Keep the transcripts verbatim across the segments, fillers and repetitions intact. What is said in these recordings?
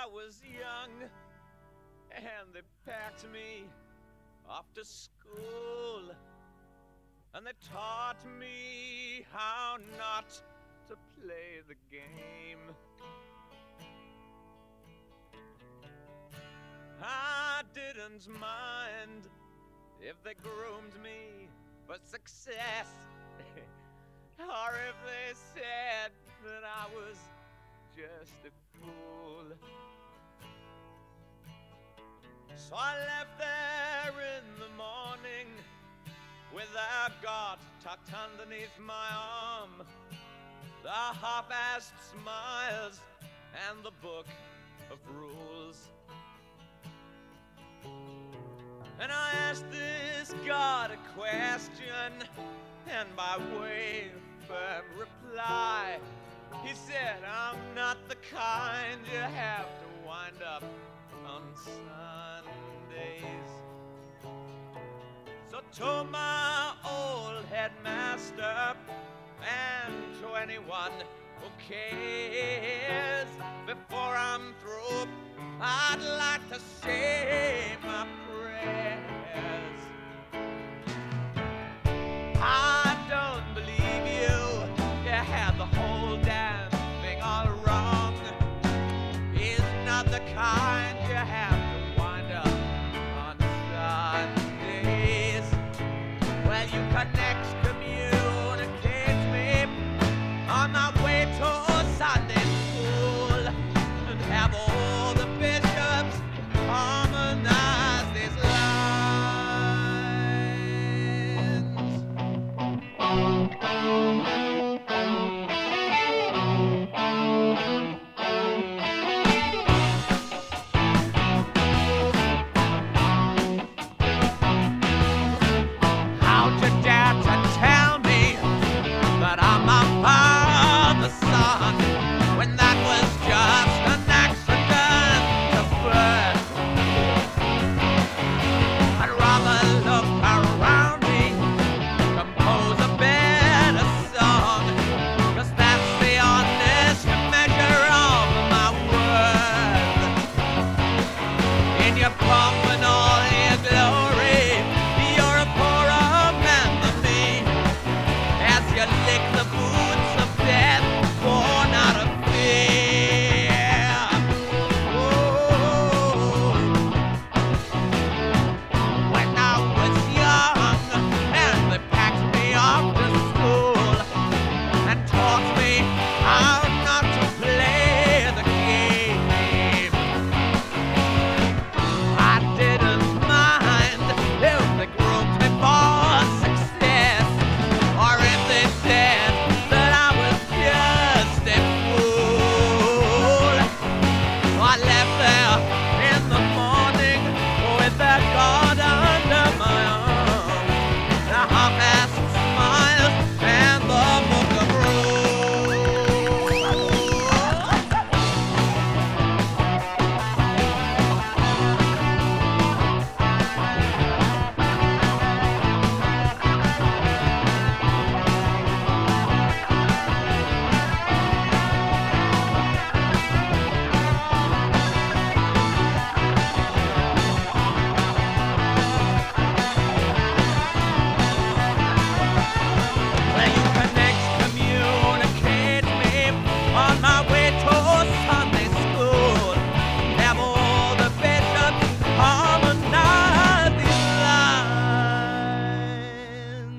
I was young and they packed me off to school, and they taught me how not to play the game. I didn't mind if they groomed me for success, or if they said that I was just a fool. So I left there in the morning with a God tucked underneath my arm, the half-assed smiles and the book of rules. And I asked this God a question, and by way of firm reply, he said, I'm not the kind you have to wind up on Sundays. So to my old headmaster and to anyone who cares, before I'm through, I'd like to say my prayers. I don't believe you, you had the whole damn thing all wrong. He's not the kind you have to wind up on Sundays. Well, you can excommunicate me on my way to Sunday school and have all the bishops harmonize these How'd you dare to tell me that I'm a father's son, when that was just an accident of birth? I'd rather look around me, compose a better song, 'cause that's the honest measure of my worth. In your pomp and all your glory, you're a poorer man than me, as you lick the boots of death, born out of fear. Oh, when I was young and they packed me off to school and taught me how not to play the game, I didn't mind if they groomed me for success, or if they said that I was just a fool. I left there in the morning with that God under my arm, the half-assed smiles and the book of rules. Well, you can excommunicate me on my way to Sunday school, have all the bishops harmonize these lines.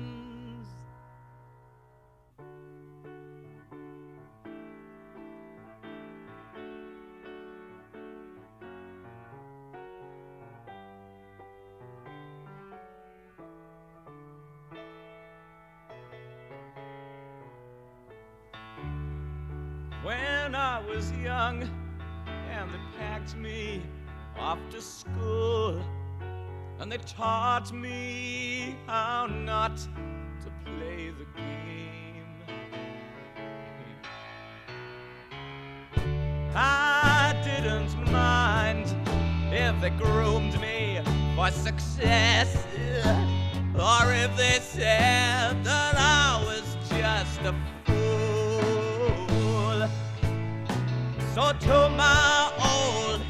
When I was young and they packed me off to school, and they taught me how not to play the game, I didn't mind if they groomed me for success, or if they said that I was just a fool. So to my old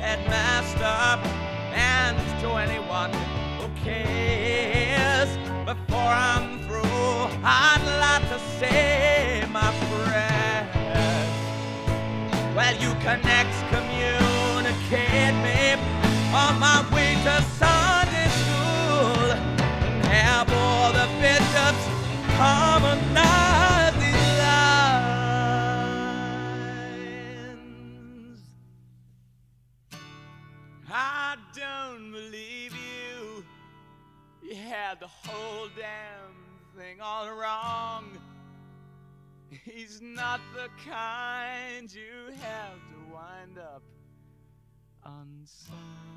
to anyone who cares. Before I'm through, I'd like to say my prayers. Well, you can excommunicate me on my way to Sunday school and have all the bishops harmonize these lines. I don't believe you. You had the whole damn thing all wrong. He's not the kind you have to wind up on some.